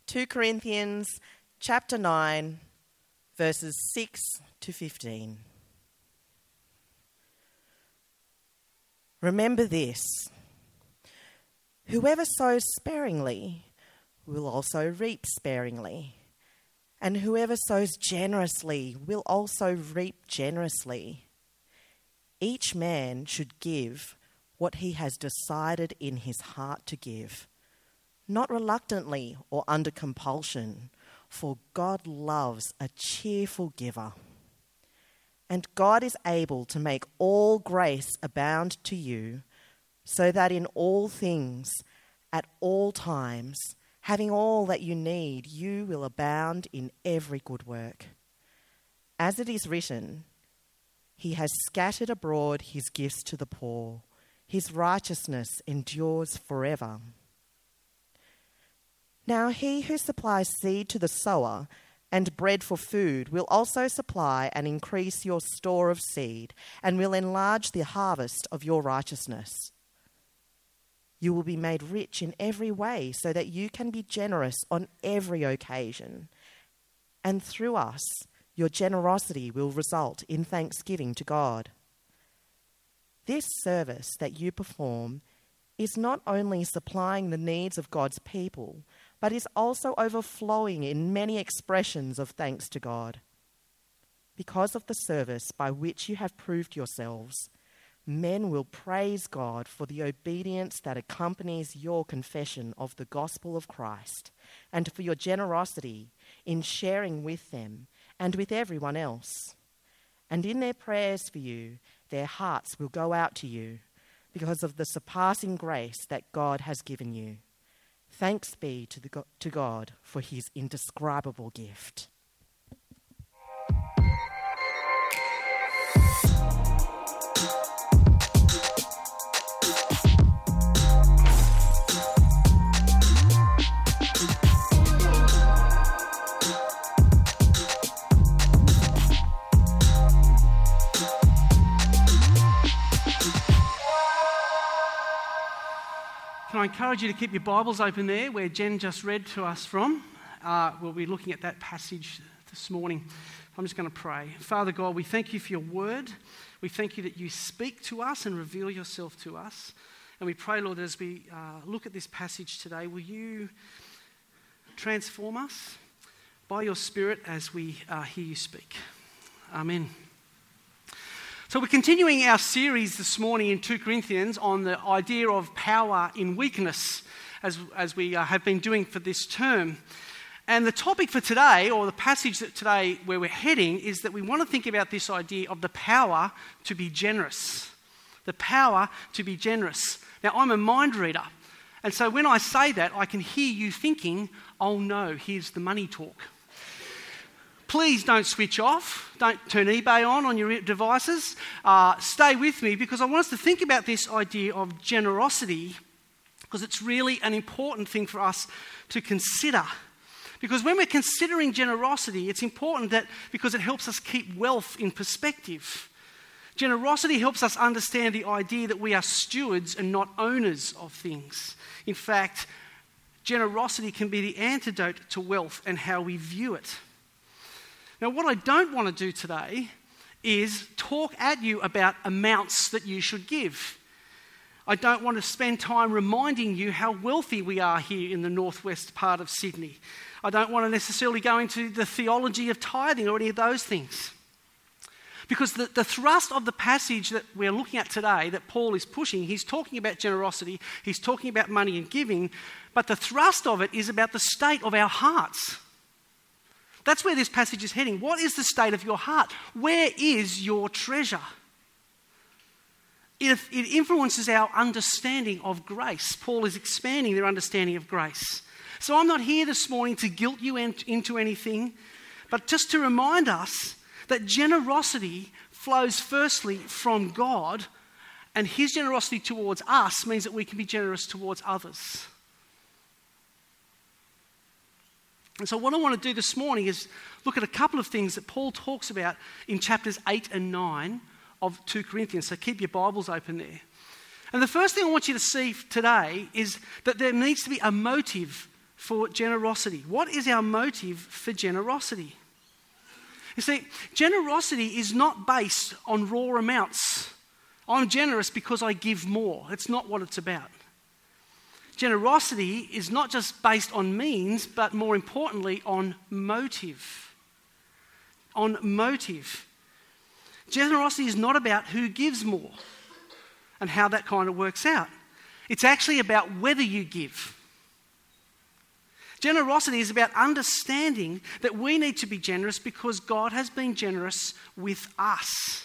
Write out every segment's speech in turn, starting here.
2 Corinthians chapter 9, verses 6 to 15. Remember this: whoever sows sparingly will also reap sparingly, and whoever sows generously will also reap generously. Each man should give what he has decided in his heart to give, not reluctantly or under compulsion, for God loves a cheerful giver. And God is able to make all grace abound to you, so that in all things, at all times, having all that you need, you will abound in every good work. As it is written, He has scattered abroad His gifts to the poor. His righteousness endures forever. Now He who supplies seed to the sower and bread for food will also supply and increase your store of seed, and will enlarge the harvest of your righteousness. You will be made rich in every way, so that you can be generous on every occasion. And through us, your generosity will result in thanksgiving to God. This service that you perform is not only supplying the needs of God's people, but is also overflowing in many expressions of thanks to God. Because of the service by which you have proved yourselves, men will praise God for the obedience that accompanies your confession of the gospel of Christ, and for your generosity in sharing with them and with everyone else. And in their prayers for you, their hearts will go out to you because of the surpassing grace that God has given you. Thanks be to God for His indescribable gift. Can I encourage you to keep your Bibles open there where Jen just read to us from? We'll be looking at that passage this morning. I'm just going to pray. Father God, we thank you for your word. We thank you that you speak to us and reveal yourself to us. And we pray, Lord, as we look at this passage today, will you transform us by your Spirit as we hear you speak. Amen. So we're continuing our series this morning in 2 Corinthians on the idea of power in weakness, as we have been doing for this term. And the topic for today, or the passage that today where we're heading, is that we want to think about this idea of the power to be generous. The power to be generous. Now, I'm a mind reader, and so when I say that, I can hear you thinking, oh no, here's the money talk. Please don't switch off. Don't turn eBay on your devices. Stay with me, because I want us to think about this idea of generosity, because it's really an important thing for us to consider. Because when we're considering generosity, it's important that because it helps us keep wealth in perspective. Generosity helps us understand the idea that we are stewards and not owners of things. In fact, generosity can be the antidote to wealth and how we view it. Now, what I don't want to do today is talk at you about amounts that you should give. I don't want to spend time reminding you how wealthy we are here in the northwest part of Sydney. I don't want to necessarily go into the theology of tithing or any of those things. Because the thrust of the passage that we're looking at today, that Paul is pushing, he's talking about generosity, he's talking about money and giving, but the thrust of it is about the state of our hearts. That's where this passage is heading. What is the state of your heart? Where is your treasure? It influences our understanding of grace. Paul is expanding their understanding of grace. So I'm not here this morning to guilt you into anything, but just to remind us that generosity flows firstly from God, and His generosity towards us means that we can be generous towards others. And so what I want to do this morning is look at a couple of things that Paul talks about in chapters 8 and 9 of 2 Corinthians. So keep your Bibles open there. And the first thing I want you to see today is that there needs to be a motive for generosity? What is our motive for generosity? You see, generosity is not based on raw amounts. I'm generous because I give more. It's not what it's about. Generosity is not just based on means, but more importantly, on motive. On motive. Generosity is not about who gives more and how that kind of works out. It's actually about whether you give. Generosity is about understanding that we need to be generous because God has been generous with us.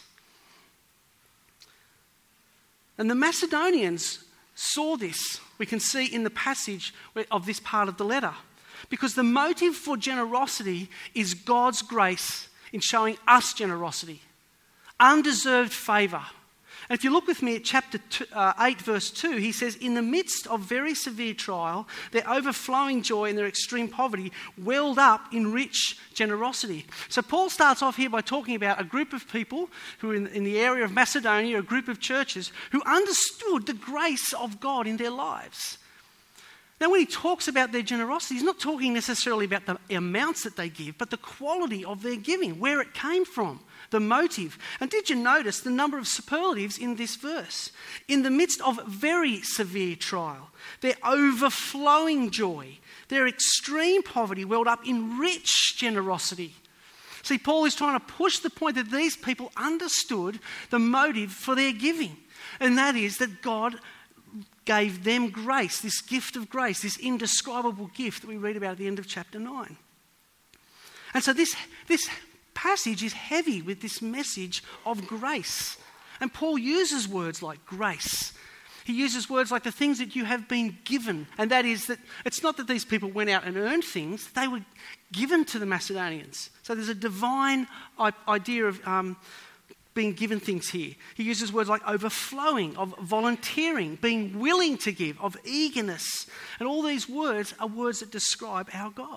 And the Macedonians saw this. We can see in the passage of this part of the letter. Because the motive for generosity is God's grace in showing us generosity. Undeserved favour. And if you look with me at chapter 8, verse 2, he says, in the midst of very severe trial, their overflowing joy and their extreme poverty welled up in rich generosity. So Paul starts off here by talking about a group of people who are in the area of Macedonia, a group of churches, who understood the grace of God in their lives. Now, when he talks about their generosity, he's not talking necessarily about the amounts that they give, but the quality of their giving, where it came from, the motive. And did you notice the number of superlatives in this verse? In the midst of very severe trial, their overflowing joy, their extreme poverty welled up in rich generosity. See, Paul is trying to push the point that these people understood the motive for their giving, and that is that God gave them grace, this gift of grace, this indescribable gift that we read about at the end of chapter 9. And so this passage is heavy with this message of grace. And Paul uses words like grace. He uses words like the things that you have been given. And that is that it's not that these people went out and earned things, they were given to the Macedonians. So there's a divine idea of being given things here. He uses words like overflowing, of volunteering, being willing to give, of eagerness. And all these words are words that describe our God.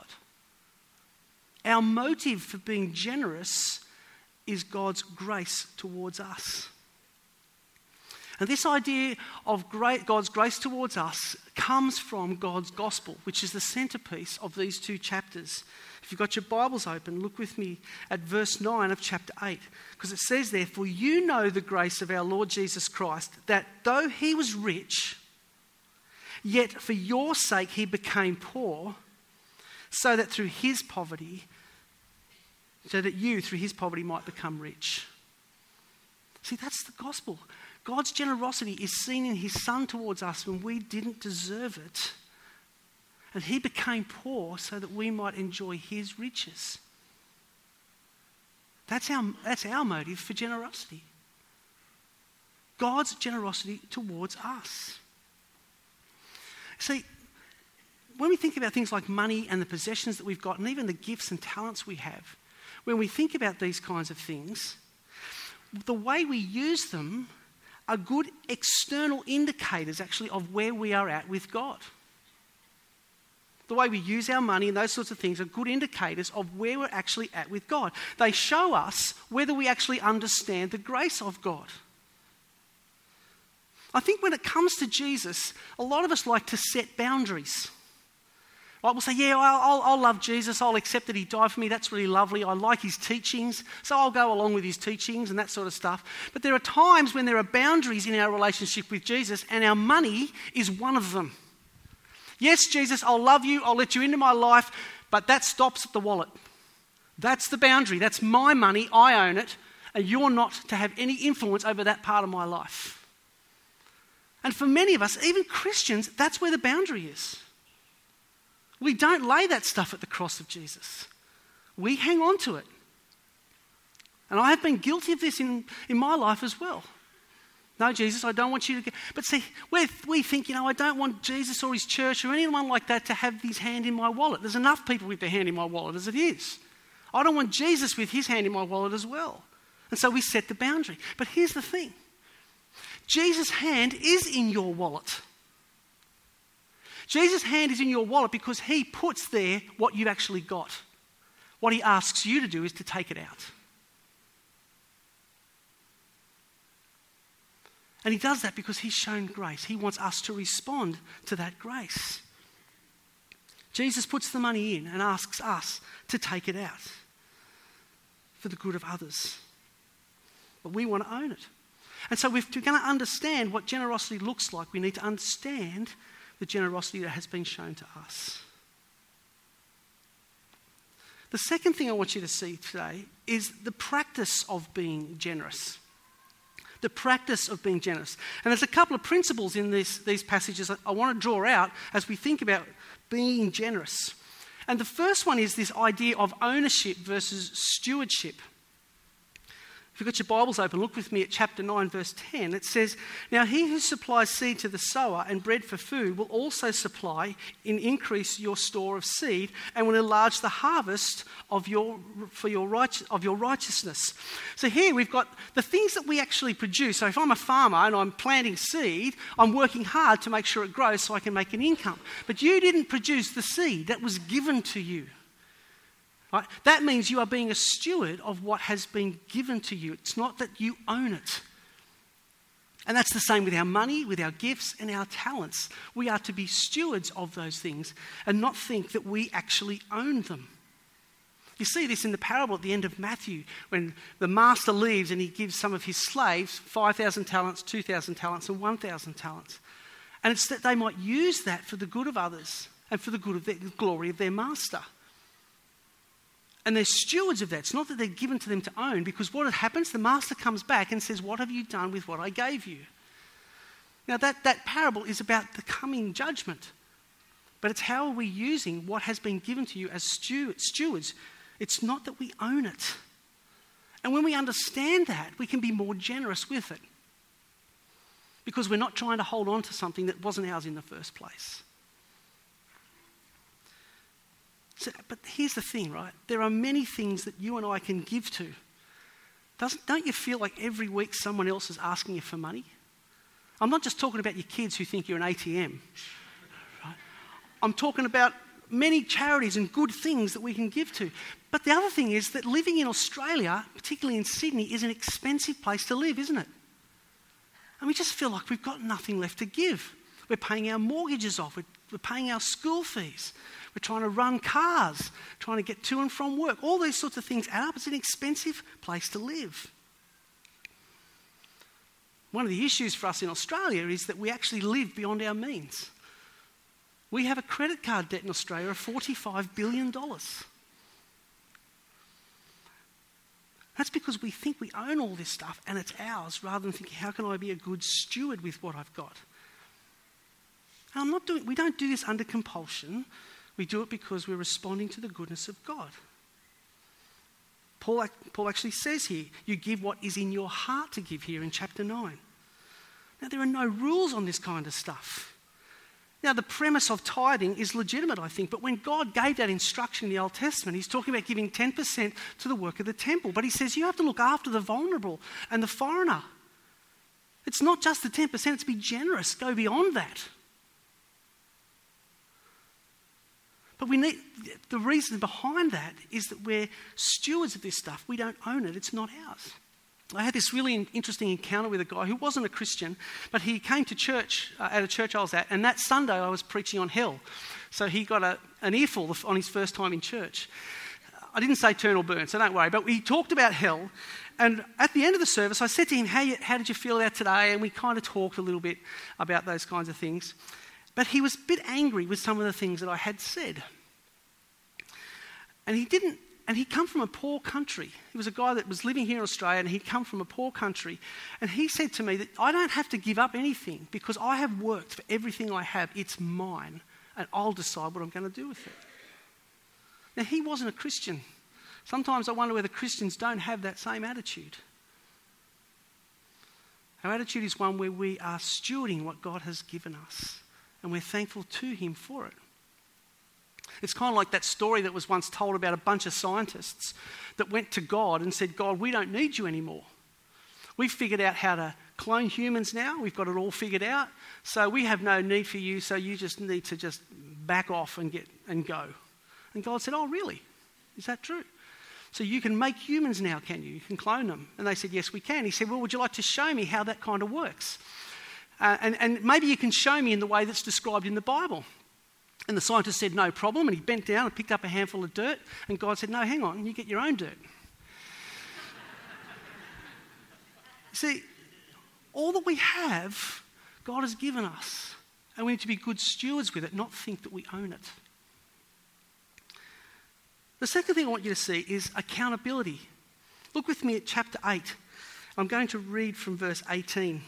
Our motive for being generous is God's grace towards us. And this idea of God's grace towards us comes from God's gospel, which is the centerpiece of these two chapters. If you've got your Bibles open, look with me at verse 9 of chapter 8, because it says there, "For you know the grace of our Lord Jesus Christ, that though he was rich, yet for your sake he became poor, so that through his poverty, so that you through his poverty might become rich." See, that's the gospel. God's generosity is seen in his Son towards us when we didn't deserve it. And he became poor so that we might enjoy his riches. That's our motive for generosity. God's generosity towards us. See, when we think about things like money and the possessions that we've got, and even the gifts and talents we have, when we think about these kinds of things, the way we use them are good external indicators, actually, of where we are at with God. The way we use our money and those sorts of things are good indicators of where we're actually at with God. They show us whether we actually understand the grace of God. I think when it comes to Jesus, a lot of us like to set boundaries. Right? We'll say, yeah, I'll love Jesus. I'll accept that he died for me. That's really lovely. I like his teachings, so I'll go along with his teachings and that sort of stuff. But there are times when there are boundaries in our relationship with Jesus, and our money is one of them. Yes, Jesus, I'll love you. I'll let you into my life, but that stops at the wallet. That's the boundary. That's my money. I own it, and you're not to have any influence over that part of my life. And for many of us, even Christians, that's where the boundary is. We don't lay that stuff at the cross of Jesus. We hang on to it. And I have been guilty of this in my life as well. No, Jesus, I don't want you to get... But see, we think, I don't want Jesus or his church or anyone like that to have his hand in my wallet. There's enough people with their hand in my wallet as it is. I don't want Jesus with his hand in my wallet as well. And so we set the boundary. But here's the thing. Jesus' hand is in your wallet. Jesus' hand is in your wallet because he puts there what you've actually got. What he asks you to do is to take it out. And he does that because he's shown grace. He wants us to respond to that grace. Jesus puts the money in and asks us to take it out for the good of others. But we want to own it. And so if we're going to understand what generosity looks like, we need to understand the generosity that has been shown to us. The second thing I want you to see today is the practice of being generous. The practice of being generous. And there's a couple of principles in these passages that I want to draw out as we think about being generous. And the first one is this idea of ownership versus stewardship. If you've got your Bibles open, look with me at chapter 9, verse 10. It says, "Now he who supplies seed to the sower and bread for food will also supply and increase your store of seed and will enlarge the harvest of your righteousness." So here we've got the things that we actually produce. So if I'm a farmer and I'm planting seed, I'm working hard to make sure it grows so I can make an income. But you didn't produce the seed. That was given to you. Right? That means you are being a steward of what has been given to you. It's not that you own it. And that's the same with our money, with our gifts and our talents. We are to be stewards of those things and not think that we actually own them. You see this in the parable at the end of Matthew when the master leaves and he gives some of his slaves 5,000 talents, 2,000 talents and 1,000 talents. And it's that they might use that for the good of others and for the good of the glory of their master. And they're stewards of that. It's not that they're given to them to own, because what happens, the master comes back and says, "What have you done with what I gave you?" Now that parable is about the coming judgment. But it's how are we using what has been given to you as stewards. It's not that we own it. And when we understand that, we can be more generous with it. Because we're not trying to hold on to something that wasn't ours in the first place. So, but here's the thing, right? There are many things that you and I can give to. Don't you feel like every week someone else is asking you for money? I'm not just talking about your kids who think you're an ATM. Right? I'm talking about many charities and good things that we can give to. But the other thing is that living in Australia, particularly in Sydney, is an expensive place to live, isn't it? And we just feel like we've got nothing left to give. We're paying our mortgages off. We're paying our school fees. We're trying to run cars, trying to get to and from work. All these sorts of things add up. It's an expensive place to live. One of the issues for us in Australia is that we actually live beyond our means. We have a credit card debt in Australia of $45 billion. That's because we think we own all this stuff and it's ours, rather than thinking, how can I be a good steward with what I've got? And we don't do this under compulsion. We do it because we're responding to the goodness of God. Paul actually says here, you give what is in your heart to give here in chapter 9. Now, there are no rules on this kind of stuff. Now, the premise of tithing is legitimate, I think, but when God gave that instruction in the Old Testament, he's talking about giving 10% to the work of the temple. But he says you have to look after the vulnerable and the foreigner. It's not just the 10%, it's be generous, go beyond that. But the reason behind that is that we're stewards of this stuff. We don't own it. It's not ours. I had this really interesting encounter with a guy who wasn't a Christian, but he came to church, at a church I was at, and that Sunday I was preaching on hell. So he got an earful on his first time in church. I didn't say turn or burn, so don't worry. But he talked about hell. And at the end of the service, I said to him, how did you feel about today? And we kind of talked a little bit about those kinds of things. But he was a bit angry with some of the things that I had said. And he'd come from a poor country. He was a guy that was living here in Australia, and he'd come from a poor country. And he said to me that I don't have to give up anything because I have worked for everything I have. It's mine, and I'll decide what I'm going to do with it. Now, he wasn't a Christian. Sometimes I wonder whether Christians don't have that same attitude. Our attitude is one where we are stewarding what God has given us, and we're thankful to him for it. It's kind of like that story that was once told about a bunch of scientists that went to God and said, God, we don't need you anymore. We've figured out how to clone humans now. We've got it all figured out. So we have no need for you, so you just need to just back off and go. And God said, oh, really? Is that true? So you can make humans now, can you? You can clone them. And they said, yes, we can. He said, well, would you like to show me how that kind of works? And maybe you can show me in the way that's described in the Bible. And the scientist said, no problem. And he bent down and picked up a handful of dirt. And God said, no, hang on, you get your own dirt. See, all that we have, God has given us. And we need to be good stewards with it, not think that we own it. The second thing I want you to see is accountability. Look with me at chapter 8. I'm going to read from verse 17.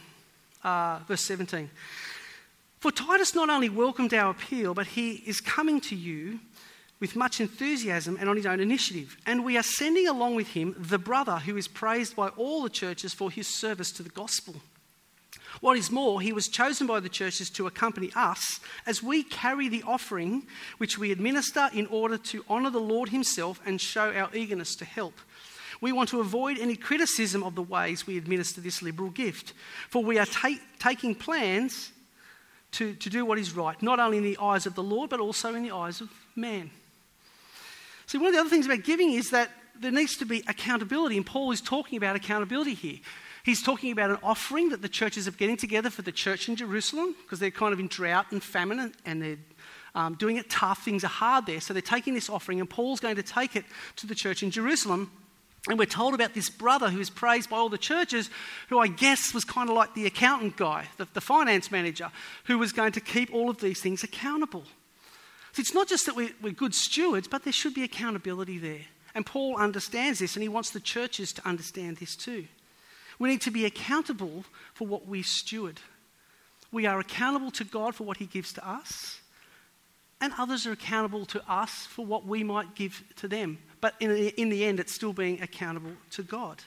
For Titus not only welcomed our appeal, but he is coming to you with much enthusiasm and on his own initiative. And we are sending along with him the brother who is praised by all the churches for his service to the gospel. What is more, he was chosen by the churches to accompany us as we carry the offering which we administer in order to honour the Lord himself and show our eagerness to help. We want to avoid any criticism of the ways we administer this liberal gift, for we are taking plans to do what is right, not only in the eyes of the Lord, but also in the eyes of man. See, one of the other things about giving is that there needs to be accountability, and Paul is talking about accountability here. He's talking about an offering that the churches are getting together for the church in Jerusalem, because they're kind of in drought and famine, and they're doing it tough, things are hard there, so they're taking this offering, and Paul's going to take it to the church in Jerusalem. And we're told about this brother who is praised by all the churches, who I guess was kind of like the accountant guy, the finance manager, who was going to keep all of these things accountable. So it's not just that we're good stewards, but there should be accountability there. And Paul understands this, and he wants the churches to understand this too. We need to be accountable for what we steward. We are accountable to God for what he gives to us, and others are accountable to us for what we might give to them. But in the end, it's still being accountable to God.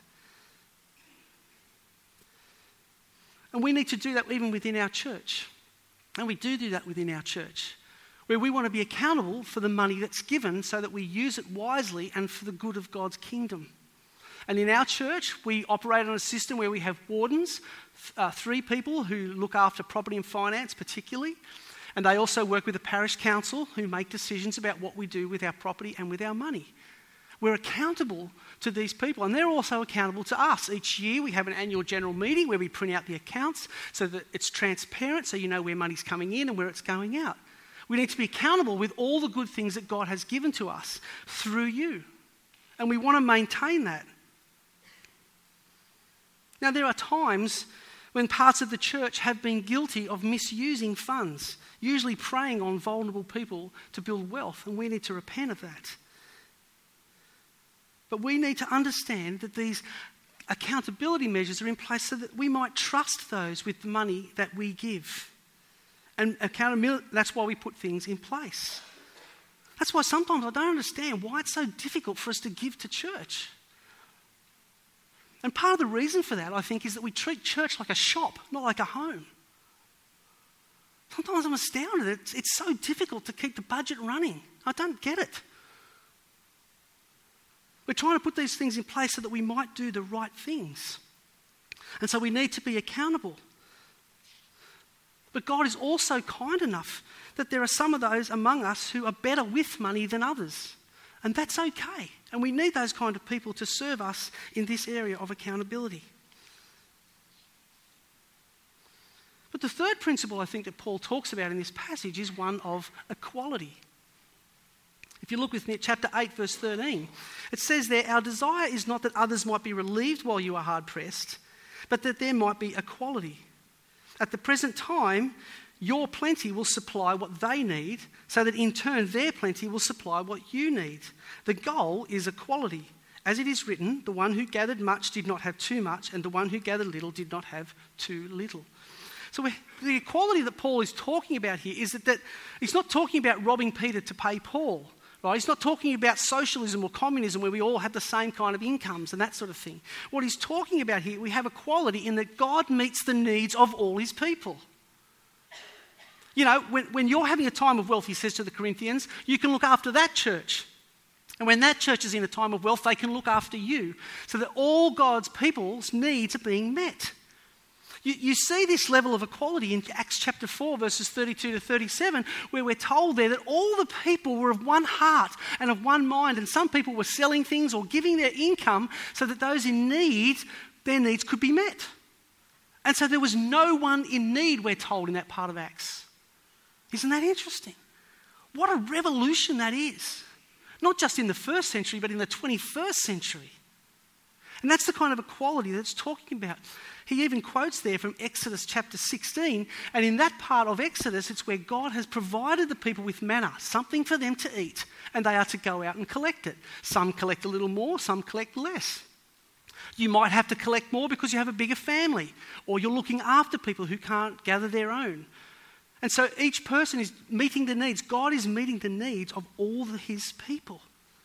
And we need to do that even within our church. And we do that within our church, where we want to be accountable for the money that's given so that we use it wisely and for the good of God's kingdom. And in our church, we operate on a system where we have wardens, 3 people who look after property and finance particularly. And they also work with the parish council who make decisions about what we do with our property and with our money. We're accountable to these people, and they're also accountable to us. Each year we have an annual general meeting where we print out the accounts so that it's transparent, so you know where money's coming in and where it's going out. We need to be accountable with all the good things that God has given to us through you. And we want to maintain that. Now, there are times when parts of the church have been guilty of misusing funds, usually preying on vulnerable people to build wealth, and we need to repent of that. But we need to understand that these accountability measures are in place so that we might trust those with the money that we give. And accountability, that's why we put things in place. That's why sometimes I don't understand why it's so difficult for us to give to church. And part of the reason for that, I think, is that we treat church like a shop, not like a home. Sometimes I'm astounded. It's so difficult to keep the budget running. I don't get it. We're trying to put these things in place so that we might do the right things. And so we need to be accountable. But God is also kind enough that there are some of those among us who are better with money than others. And that's okay. And we need those kind of people to serve us in this area of accountability. But the third principle I think that Paul talks about in this passage is one of equality. If you look with me at chapter 8, verse 13, it says there, our desire is not that others might be relieved while you are hard-pressed, but that there might be equality. At the present time, your plenty will supply what they need, so that in turn their plenty will supply what you need. The goal is equality. As it is written, the one who gathered much did not have too much, and the one who gathered little did not have too little. So the equality that Paul is talking about here is that he's not talking about robbing Peter to pay Paul. Right? He's not talking about socialism or communism where we all have the same kind of incomes and that sort of thing. What he's talking about here, we have equality in that God meets the needs of all his people. You know, when you're having a time of wealth, he says to the Corinthians, you can look after that church. And when that church is in a time of wealth, they can look after you. So that all God's people's needs are being met. You see this level of equality in Acts chapter 4, verses 32 to 37, where we're told there that all the people were of one heart and of one mind, and some people were selling things or giving their income so that those in need, their needs could be met. And so there was no one in need, we're told, in that part of Acts. Isn't that interesting? What a revolution that is. Not just in the first century, but in the 21st century. And that's the kind of equality that it's talking about. He even quotes there from Exodus chapter 16, and in that part of Exodus, it's where God has provided the people with manna, something for them to eat, and they are to go out and collect it. Some collect a little more, some collect less. You might have to collect more because you have a bigger family, or you're looking after people who can't gather their own. And so each person is meeting the needs. God is meeting the needs of all his people.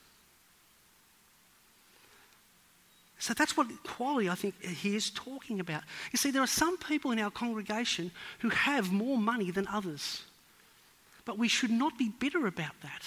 So that's what equality, I think, he is talking about. You see, there are some people in our congregation who have more money than others. But we should not be bitter about that.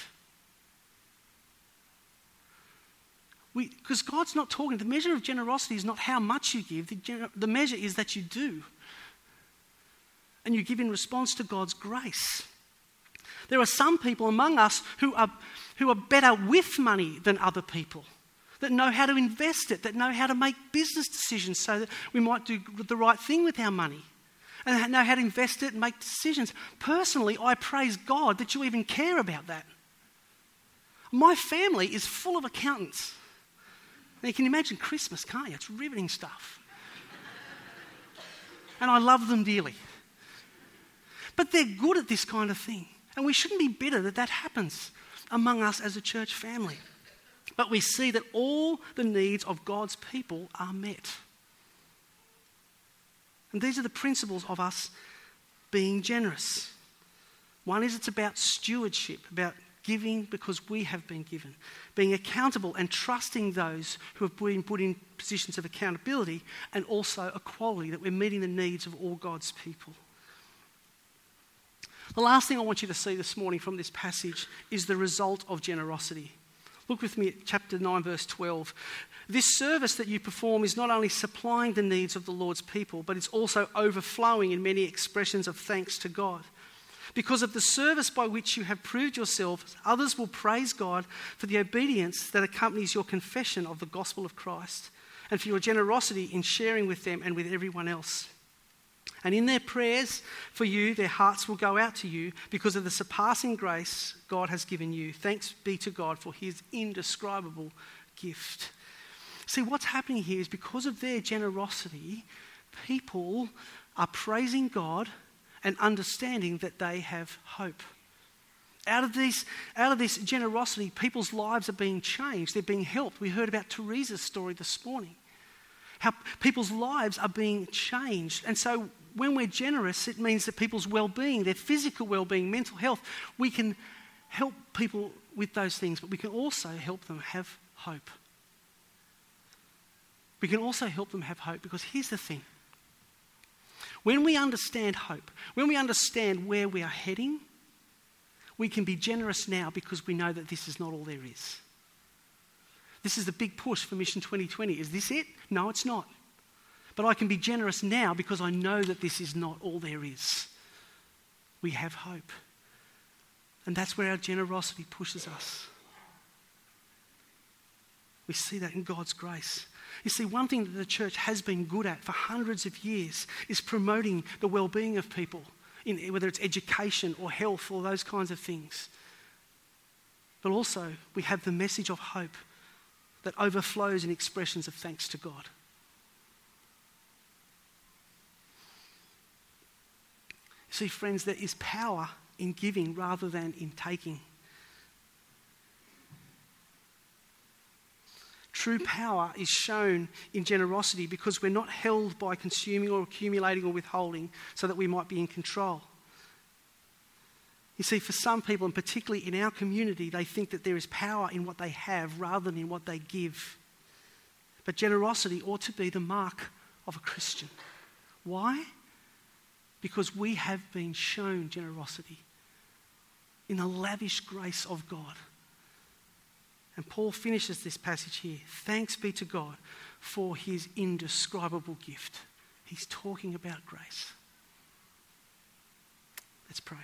Because God's not talking, the measure of generosity is not how much you give, the measure is that you do. And you give in response to God's grace. There are some people among us who are better with money than other people, that know how to invest it, that know how to make business decisions so that we might do the right thing with our money, and know how to invest it and make decisions. Personally, I praise God that you even care about that. My family is full of accountants. Now, you can imagine Christmas, can't you? It's riveting stuff. And I love them dearly. But they're good at this kind of thing. And we shouldn't be bitter that that happens among us as a church family. But we see that all the needs of God's people are met. And these are the principles of us being generous. One is it's about stewardship, about giving because we have been given. Being accountable and trusting those who have been put in positions of accountability, and also equality, that we're meeting the needs of all God's people. The last thing I want you to see this morning from this passage is the result of generosity. Look with me at chapter 9, verse 12. This service that you perform is not only supplying the needs of the Lord's people, but it's also overflowing in many expressions of thanks to God. Because of the service by which you have proved yourselves, others will praise God for the obedience that accompanies your confession of the gospel of Christ, and for your generosity in sharing with them and with everyone else. And in their prayers for you, their hearts will go out to you because of the surpassing grace God has given you. Thanks be to God for his indescribable gift. See, what's happening here is because of their generosity, people are praising God and understanding that they have hope. Out of this generosity, people's lives are being changed. They're being helped. We heard about Teresa's story this morning. How people's lives are being changed. And so when we're generous, it means that people's well-being, their physical well-being, mental health, we can help people with those things, but we can also help them have hope. We can also help them have hope because here's the thing. When we understand hope, when we understand where we are heading, we can be generous now because we know that this is not all there is. This is the big push for Mission 2020. Is this it? No, it's not. But I can be generous now because I know that this is not all there is. We have hope. And that's where our generosity pushes us. We see that in God's grace. You see, one thing that the church has been good at for hundreds of years is promoting the well-being of people, whether it's education or health or those kinds of things. But also, we have the message of hope that overflows in expressions of thanks to God. See, friends, there is power in giving rather than in taking. True power is shown in generosity because we're not held by consuming or accumulating or withholding so that we might be in control. You see, for some people, and particularly in our community, they think that there is power in what they have rather than in what they give. But generosity ought to be the mark of a Christian. Why? Because we have been shown generosity in the lavish grace of God. And Paul finishes this passage here. Thanks be to God for his indescribable gift. He's talking about grace. Let's pray.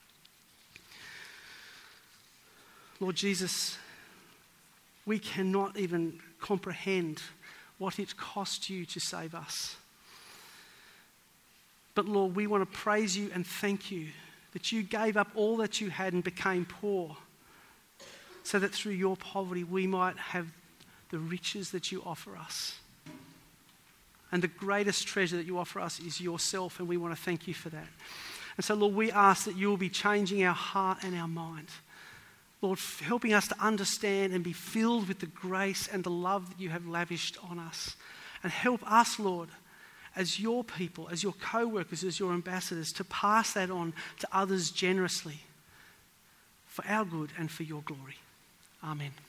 Lord Jesus, we cannot even comprehend what it cost you to save us. But Lord, we want to praise you and thank you that you gave up all that you had and became poor, so that through your poverty we might have the riches that you offer us. And the greatest treasure that you offer us is yourself, and we want to thank you for that. And so, Lord, we ask that you will be changing our heart and our mind. Lord, helping us to understand and be filled with the grace and the love that you have lavished on us. And help us, Lord, as your people, as your co-workers, as your ambassadors, to pass that on to others generously for our good and for your glory. Amen.